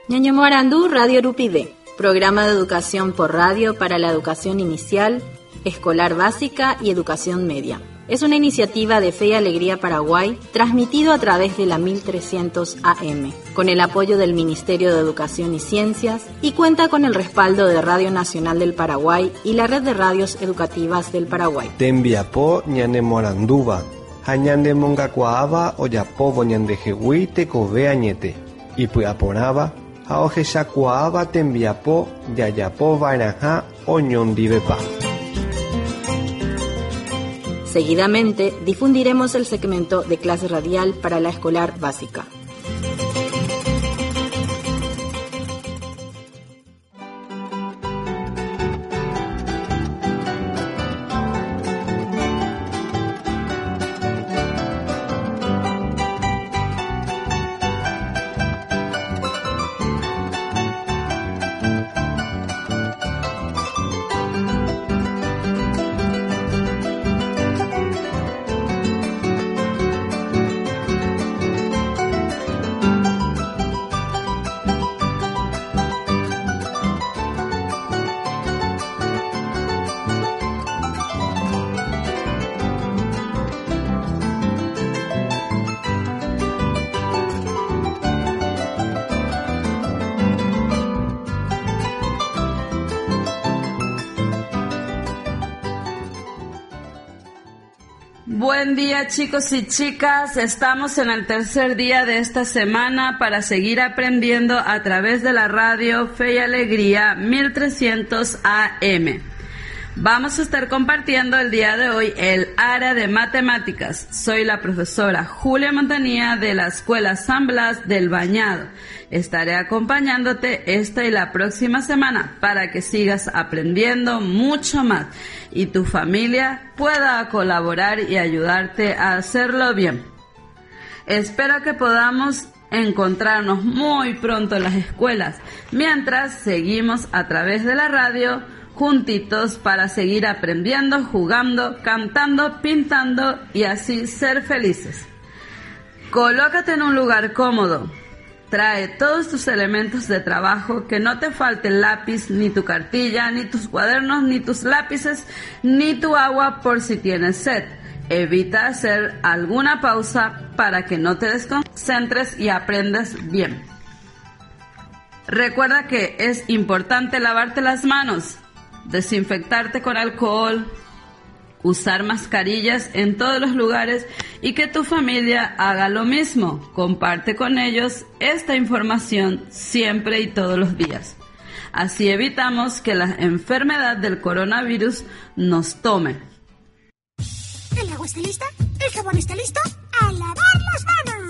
Ñañomoarandú Radio Rupide, programa de educación por radio para la educación inicial, escolar básica y educación media. Es una iniciativa de Fe y Alegría Paraguay, transmitido a través de la 1300 AM, con el apoyo del Ministerio de Educación y Ciencias, y cuenta con el respaldo de Radio Nacional del Paraguay y la Red de Radios Educativas del Paraguay. Tembiapó ñanemoaranduva, hañandemongacuaaba oyapovo ñandejehui tekove añete, y puyaporaba, haojeshakuaaba tembiapó yayapo vairaja oñondivepa. Seguidamente difundiremos el segmento de clase radial para la escolar básica. Buen día, chicos y chicas, estamos en el tercer día de esta semana para seguir aprendiendo a través de la radio Fe y Alegría 1300 AM. Vamos a estar compartiendo el día de hoy el área de matemáticas. Soy la profesora Julia Montanía de la Escuela San Blas del Bañado. Estaré acompañándote esta y la próxima semana para que sigas aprendiendo mucho más y tu familia pueda colaborar y ayudarte a hacerlo bien. Espero que podamos encontrarnos muy pronto en las escuelas, mientras seguimos a través de la radio juntitos para seguir aprendiendo, jugando, cantando, pintando y así ser felices. Colócate en un lugar cómodo. Trae todos tus elementos de trabajo, que no te falte el lápiz, ni tu cartilla, ni tus cuadernos, ni tus lápices, ni tu agua por si tienes sed. Evita hacer alguna pausa para que no te desconcentres y aprendas bien. Recuerda que es importante lavarte las manos, desinfectarte con alcohol, usar mascarillas en todos los lugares y que tu familia haga lo mismo. Comparte con ellos esta información siempre y todos los días. Así evitamos que la enfermedad del coronavirus nos tome. ¿El agua está lista? ¿El jabón está listo? ¡A lavar las manos!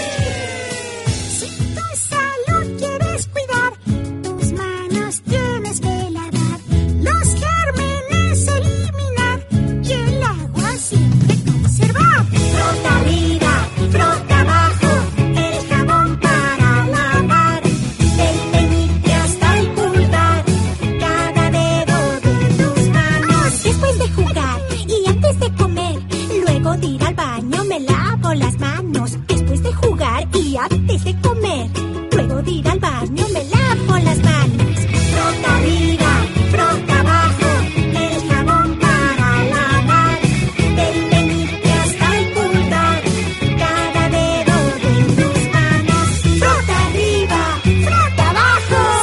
¡Sí! Si tu salud quieres cuidar, tus manos tienes que lavar. Los gérmenes eliminar y el agua siempre conservar. Frota arriba, frota abajo, el jabón para lavar. Del meñique hasta el pulgar, cada dedo de tus manos. Después de jugar y antes de comer, luego de ir al baño me lavo las manos. Después de jugar y antes de comer, luego de ir al baño me lavo las manos. Frota arriba, frota abajo, el jabón para lavar. Del meñique hasta el pulgar, cada dedo de tus manos. Frota arriba, frota abajo.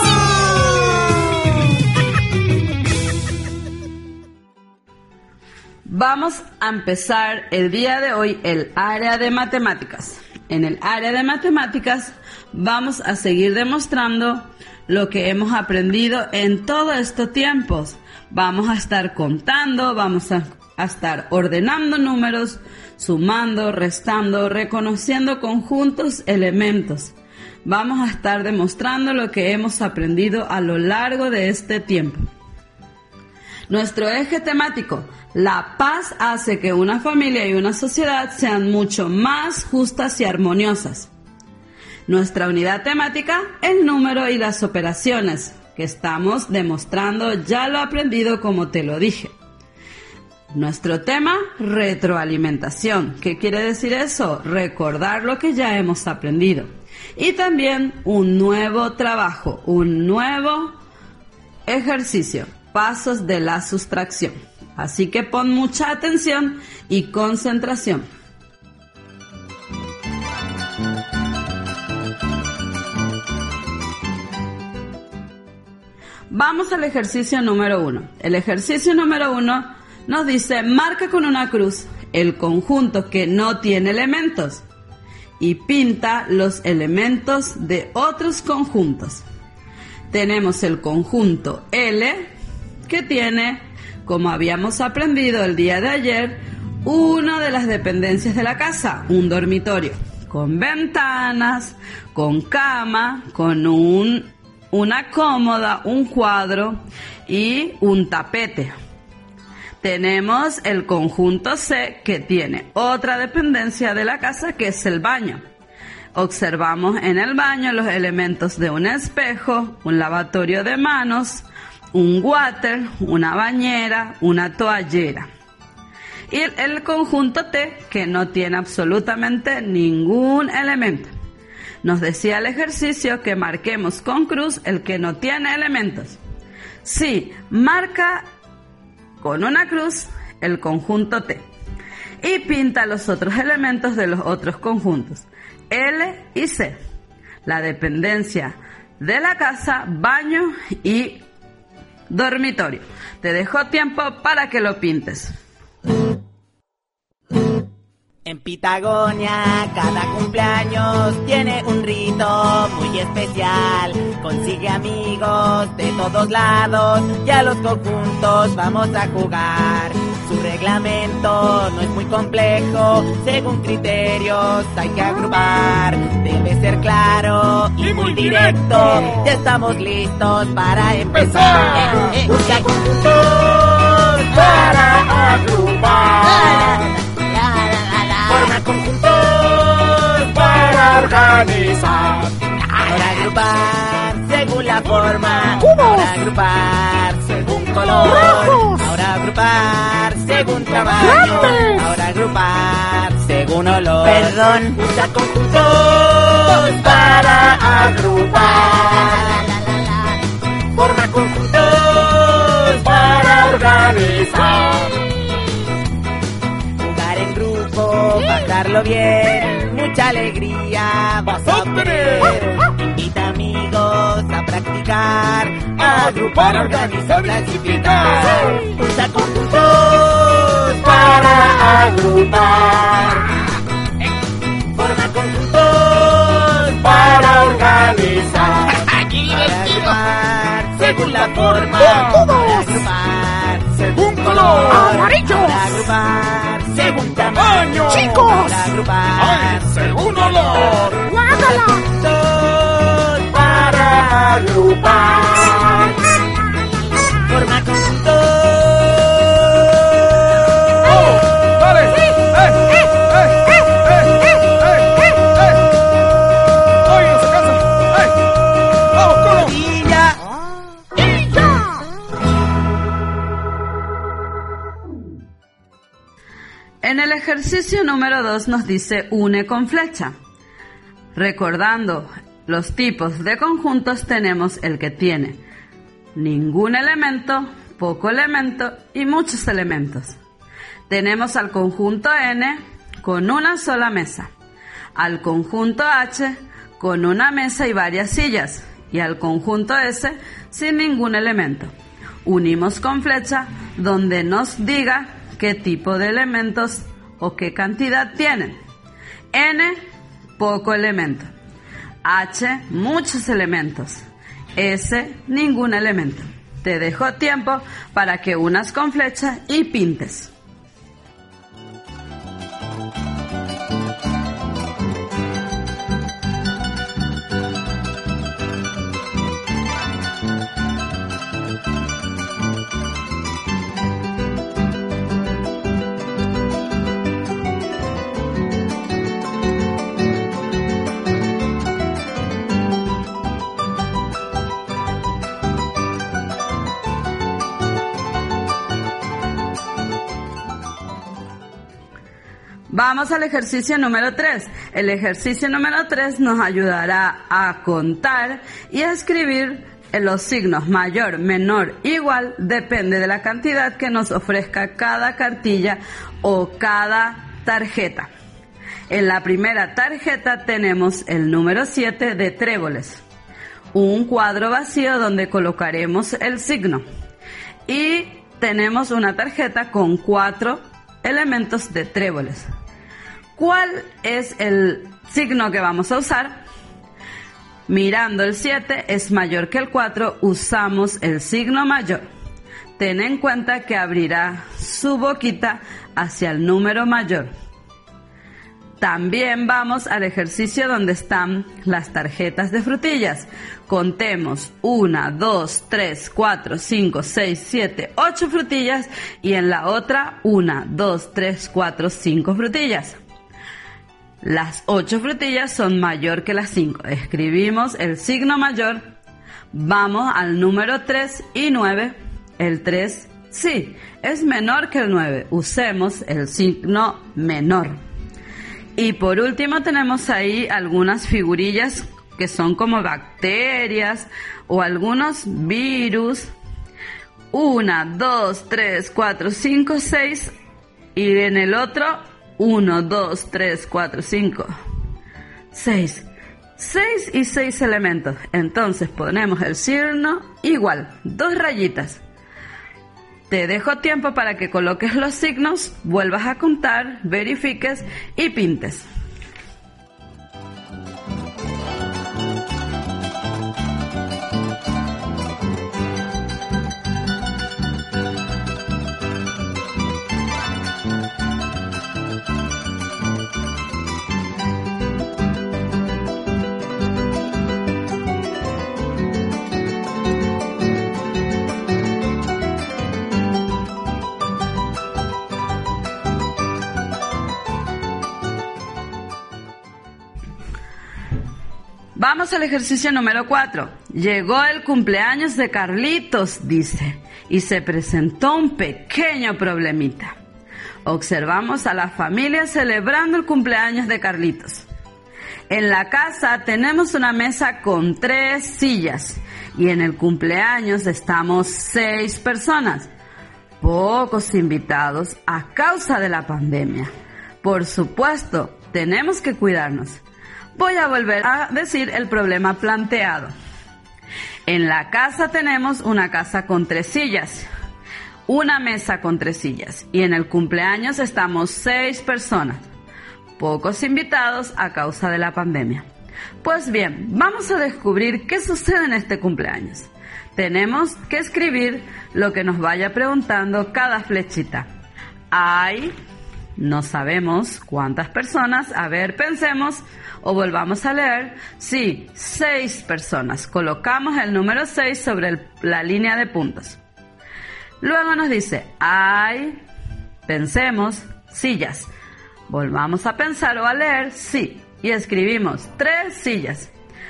Vamos a empezar el día de hoy el área de matemáticas. En el área de matemáticas vamos a seguir demostrando lo que hemos aprendido en todos estos tiempos. Vamos a estar contando, vamos a estar ordenando números, sumando, restando, reconociendo conjuntos, elementos. Vamos a estar demostrando lo que hemos aprendido a lo largo de este tiempo. Nuestro eje temático, la paz, hace que una familia y una sociedad sean mucho más justas y armoniosas. Nuestra unidad temática, el número y las operaciones, que estamos demostrando ya lo aprendido como te lo dije. Nuestro tema, retroalimentación. ¿Qué quiere decir eso? Recordar lo que ya hemos aprendido. y también un nuevo trabajo, un nuevo ejercicio, pasos de la sustracción. Así que pon mucha atención y concentración. Vamos al ejercicio número 1. El ejercicio número 1 nos dice: marca con una cruz el conjunto que no tiene elementos y pinta los elementos de otros conjuntos. Tenemos el conjunto L, que tiene, como habíamos aprendido el día de ayer, una de las dependencias de la casa, un dormitorio, con ventanas, con cama, con una cómoda, un cuadro y un tapete. Tenemos el conjunto C, que tiene otra dependencia de la casa, que es el baño. Observamos en el baño los elementos de un espejo, un lavatorio de manos, un water, una bañera, una toallera. Y el conjunto T, que no tiene absolutamente ningún elemento. Nos decía el ejercicio que marquemos con cruz el que no tiene elementos. Sí, marca con una cruz el conjunto T y pinta los otros elementos de los otros conjuntos, L y C, la dependencia de la casa, baño y dormitorio. Te dejo tiempo para que lo pintes. En Pitagonia cada cumpleaños tiene un rito muy especial. Consigue amigos de todos lados y a los conjuntos vamos a jugar. Su reglamento no es muy complejo, según criterios hay que agrupar. Debe ser claro y muy directo, ya estamos listos para empezar. Busca conjuntos para agrupar. Forma conjuntos para organizar. Ahora agrupar según la forma. Ahora agrupar según color. Ahora agrupar según tamaño. Ahora agrupar según olor. Perdón. Usa conjuntos para agrupar. Forma conjuntos para organizar. Pasarlo bien, mucha alegría vas a obtener. Invita amigos a practicar, a agrupar, organizar, clasificar. Usa conjuntos para agrupar. Forma conjuntos para organizar. Para agrupar según la forma. Para agrupar según color. ¡Amarillos! Para agrupar según tamaño. ¡Chicos! Para agrupar según olor. ¡Guácala! Conjuntos para agrupar. Forma conjuntos. En el ejercicio número 2 nos dice une con flecha. Recordando los tipos de conjuntos, tenemos el que tiene ningún elemento, poco elemento y muchos elementos. Tenemos al conjunto N con una sola mesa, al conjunto H con una mesa y varias sillas y al conjunto S sin ningún elemento. Unimos con flecha donde nos diga qué tipo de elementos o qué cantidad tienen. N, poco elemento. H, muchos elementos. S, ningún elemento. Te dejo tiempo para que unas con flecha y pintes. Vamos al ejercicio número 3. El ejercicio número 3 nos ayudará a contar y a escribir los signos mayor, menor, igual, depende de la cantidad que nos ofrezca cada cartilla o cada tarjeta. En la primera tarjeta tenemos el número 7 de tréboles, un cuadro vacío donde colocaremos el signo, y tenemos una tarjeta con 4 elementos de tréboles. ¿Cuál es el signo que vamos a usar? Mirando el 7 es mayor que el 4, usamos el signo mayor. Ten en cuenta que abrirá su boquita hacia el número mayor. También vamos al ejercicio donde están las tarjetas de frutillas. Contemos 1, 2, 3, 4, 5, 6, 7, 8 frutillas y en la otra 1, 2, 3, 4, 5 frutillas. Las 8 frutillas son mayor que las 5. Escribimos el signo mayor. Vamos al número 3 y 9. El 3, sí, es menor que el 9. Usemos el signo menor. Y por último tenemos ahí algunas figurillas que son como bacterias o algunos virus. 1, 2, 3, 4, 5, 6. Y en el otro 1, 2, 3, 4, 5, 6. 6 y 6 elementos. Entonces ponemos el signo igual, 2 rayitas. Te dejo tiempo para que coloques los signos, vuelvas a contar, verifiques y pintes. Vamos al ejercicio número 4. Llegó el cumpleaños de Carlitos, dice, y se presentó un pequeño problemita. Observamos a la familia celebrando el cumpleaños de Carlitos. En la casa tenemos una mesa con 3 sillas y en el cumpleaños estamos 6 personas. Pocos invitados a causa de la pandemia. Por supuesto, tenemos que cuidarnos. Voy a volver a decir el problema planteado. En la casa tenemos una casa con 3 sillas, una mesa con 3 sillas y en el cumpleaños estamos 6 personas. Pocos invitados a causa de la pandemia. Pues bien, vamos a descubrir qué sucede en este cumpleaños. Tenemos que escribir lo que nos vaya preguntando cada flechita. Hay, no sabemos cuántas personas, a ver, pensemos. O volvamos a leer, sí, 6 personas. Colocamos el número 6 sobre la línea de puntos. Luego nos dice, hay, pensemos, sillas. Volvamos a pensar o a leer, sí, y escribimos 3 sillas.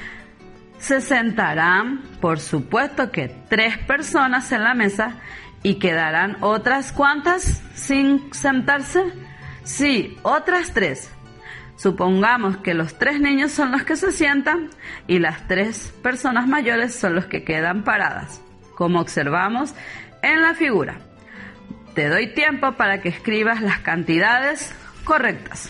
Se sentarán, por supuesto que 3 personas en la mesa y quedarán otras ¿cuántas sin sentarse? Sí, otras 3. Supongamos que los 3 niños son los que se sientan y las 3 personas mayores son los que quedan paradas, como observamos en la figura. Te doy tiempo para que escribas las cantidades correctas.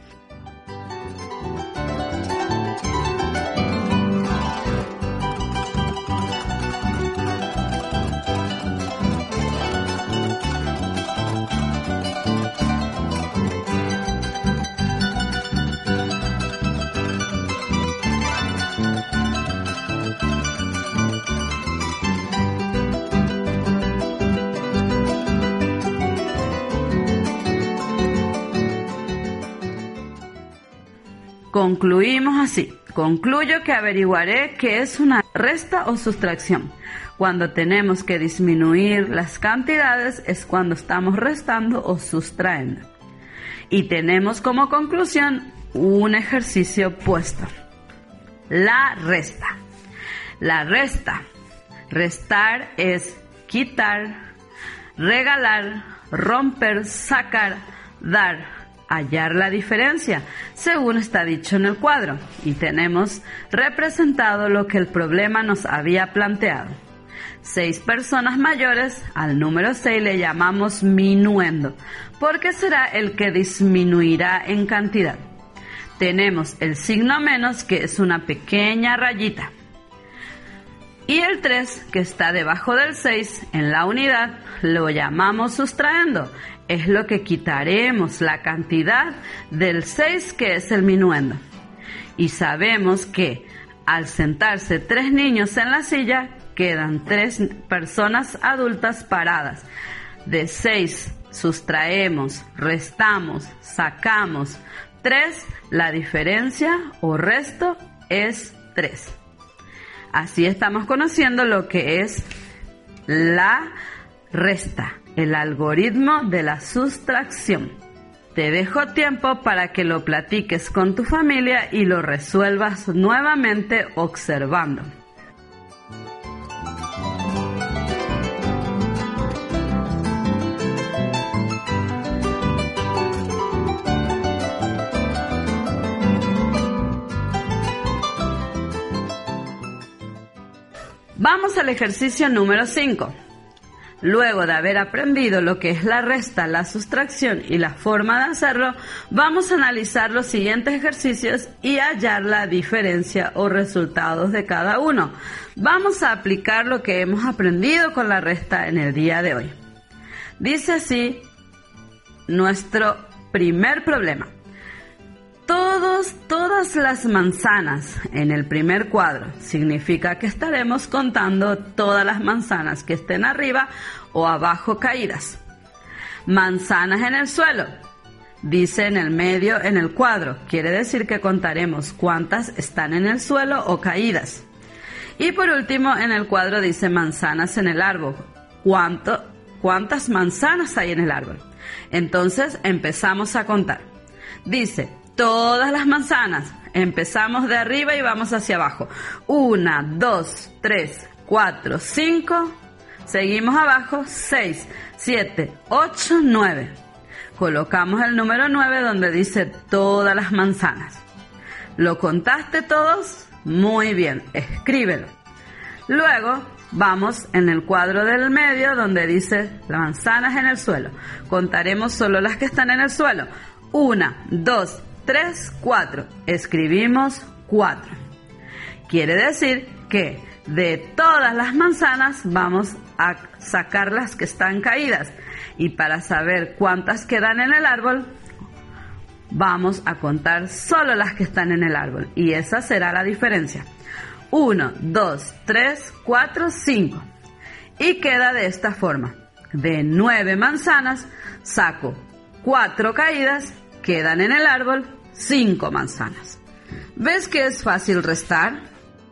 Concluimos así. Concluyo que averiguaré qué es una resta o sustracción. Cuando tenemos que disminuir las cantidades es cuando estamos restando o sustrayendo. Y tenemos como conclusión un ejercicio puesto. La resta. La resta. Restar es quitar, regalar, romper, sacar, dar, hallar la diferencia, según está dicho en el cuadro, y tenemos representado lo que el problema nos había planteado. 6 personas mayores, al número 6 le llamamos minuendo, porque será el que disminuirá en cantidad. Tenemos el signo menos, que es una pequeña rayita. Y el 3, que está debajo del 6, en la unidad, lo llamamos sustrayendo. Es lo que quitaremos, la cantidad del 6, que es el minuendo. Y sabemos que al sentarse 3 niños en la silla, quedan 3 personas adultas paradas. De 6 sustraemos, restamos, sacamos 3, la diferencia o resto es 3. Así estamos conociendo lo que es la resta, el algoritmo de la sustracción. Te dejo tiempo para que lo platiques con tu familia y lo resuelvas nuevamente observando. Vamos al ejercicio número 5. Luego de haber aprendido lo que es la resta, la sustracción y la forma de hacerlo, vamos a analizar los siguientes ejercicios y hallar la diferencia o resultados de cada uno. Vamos a aplicar lo que hemos aprendido con la resta en el día de hoy. Dice así nuestro primer problema. Todas las manzanas en el primer cuadro significa que estaremos contando todas las manzanas que estén arriba o abajo caídas. Manzanas en el suelo, dice en el medio en el cuadro, quiere decir que contaremos cuántas están en el suelo o caídas. Y por último en el cuadro dice manzanas en el árbol, cuántas manzanas hay en el árbol. Entonces empezamos a contar. Dice todas las manzanas, empezamos de arriba y vamos hacia abajo. 1, 2, 3, 4, 5, seguimos abajo, 6, 7, 8, 9. Colocamos el número 9 donde dice todas las manzanas. ¿Lo contaste todos? Muy bien, escríbelo. Luego vamos en el cuadro del medio donde dice las manzanas en el suelo. Contaremos solo las que están en el suelo. 1, 2, 3, 4. Escribimos 4. Quiere decir que de todas las manzanas vamos a sacar las que están caídas. Y para saber cuántas quedan en el árbol, vamos a contar solo las que están en el árbol. Y esa será la diferencia. 1, 2, 3, 4, 5. Y queda de esta forma. De 9 manzanas saco 4 caídas. Quedan en el árbol 5 manzanas. ¿Ves que es fácil restar?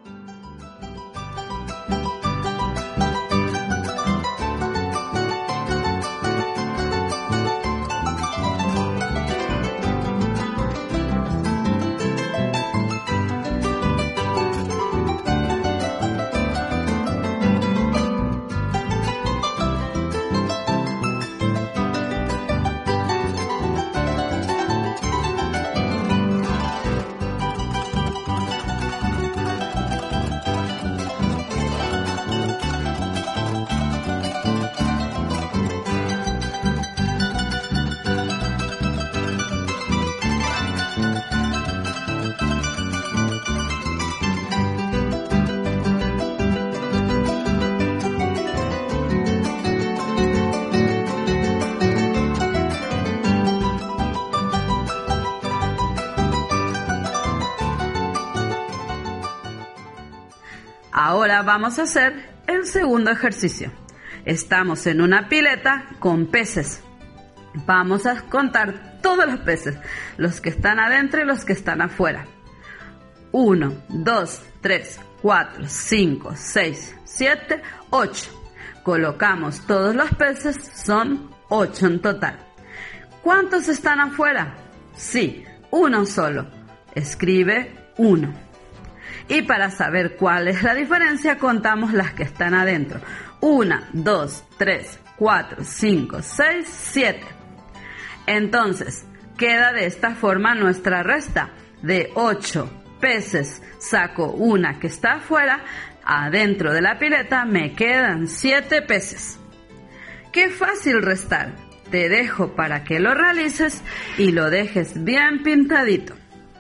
Ahora vamos a hacer el segundo ejercicio. Estamos en una pileta con peces. Vamos a contar todos los peces, los que están adentro y los que están afuera. 1, 2, 3, 4, 5, 6, 7, 8. Colocamos todos los peces, son 8 en total. ¿Cuántos están afuera? Sí, uno solo. Escribe 1. Y para saber cuál es la diferencia, contamos las que están adentro. 1, 2, 3, 4, 5, 6, 7. Entonces, queda de esta forma nuestra resta. De 8 peces saco una que está afuera, adentro de la pileta me quedan 7 peces. ¡Qué fácil restar! Te dejo para que lo realices y lo dejes bien pintadito.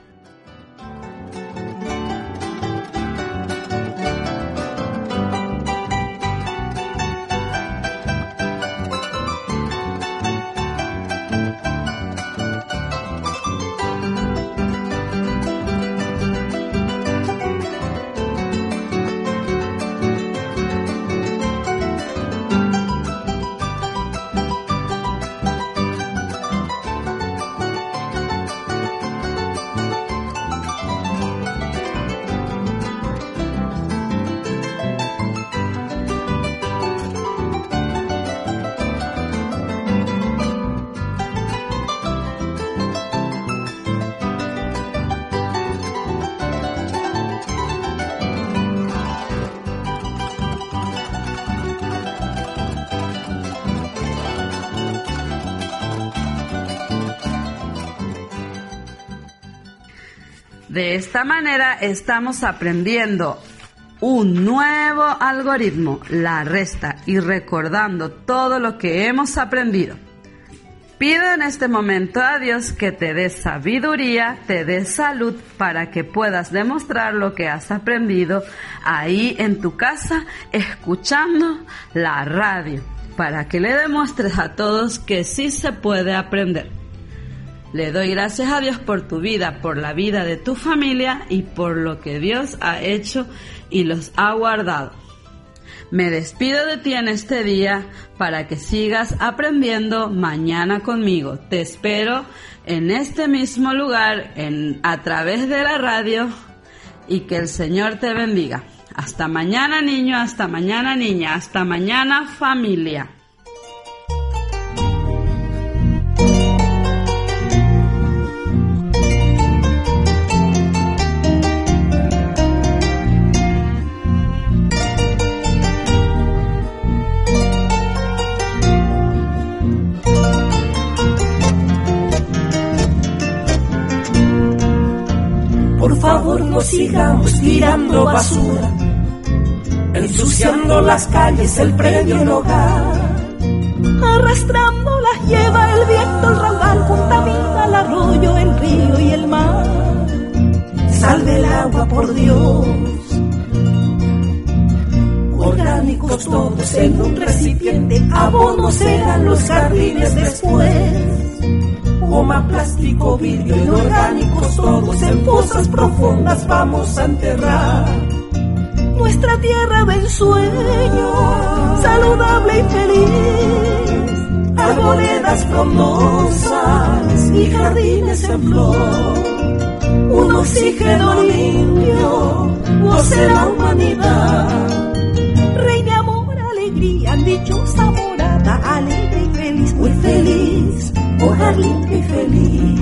De esta manera estamos aprendiendo un nuevo algoritmo, la resta, y recordando todo lo que hemos aprendido. Pido en este momento a Dios que te dé sabiduría, te dé salud para que puedas demostrar lo que has aprendido ahí en tu casa escuchando la radio, para que le demuestres a todos que sí se puede aprender. Le doy gracias a Dios por tu vida, por la vida de tu familia y por lo que Dios ha hecho y los ha guardado. Me despido de ti en este día para que sigas aprendiendo mañana conmigo. Te espero en este mismo lugar, a través de la radio, y que el Señor te bendiga. Hasta mañana, niño, hasta mañana, niña, hasta mañana, familia. Por favor, no sigamos tirando basura, ensuciando las calles, el predio, el hogar. Arrastrándolas lleva el viento, el raudal contamina el arroyo, el río y el mar. Salve el agua, por Dios. Orgánicos todos en un recipiente, abonos serán los jardines después. Goma, plástico, vidrio, inorgánicos todos en fosas profundas vamos a enterrar. Nuestra tierra de ensueño, saludable y feliz, arboledas frondosas y jardines en flor. Un oxígeno limpio, goce la humanidad. Reina, amor, alegría, dichosa morada, alegre y feliz, muy feliz. Hogar limpio y feliz.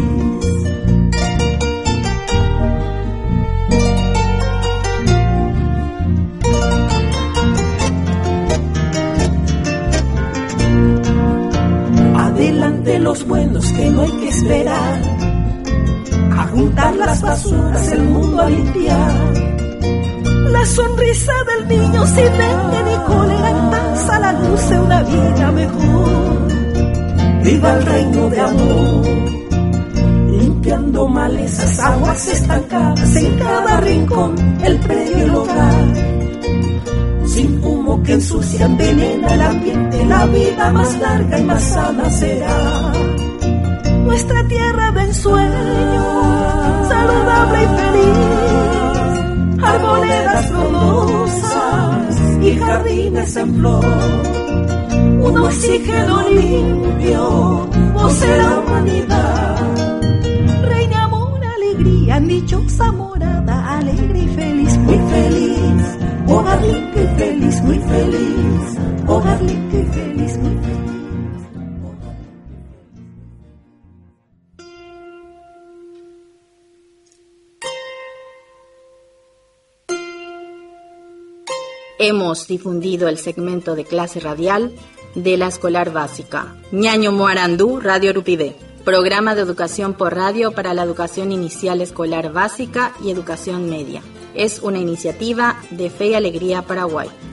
Adelante los buenos que no hay que esperar, a juntar las basuras, el mundo a limpiar. La sonrisa del niño sin dengue ni cólera, en paz a la luz de una vida mejor. Viva el reino de amor, limpiando malezas, aguas estancadas en cada rincón, el predio y el hogar. Sin humo que ensucia, envenena el ambiente, la vida más larga y más sana será. Nuestra tierra de ensueño, saludable y feliz, arboledas frondosas y jardines en flor. Un oxígeno limpio, goce la humanidad. Reina, amor, alegría, dichosa morada, alegre y feliz, muy feliz. Hogar limpio y feliz, muy feliz. Hogar limpio y feliz, muy feliz. Hemos difundido el segmento de clase radial de la escolar básica Ñaño Moarandú, Radio Rupidé. Programa de educación por radio para la educación inicial, escolar básica y educación media. Es una iniciativa de Fe y Alegría Paraguay.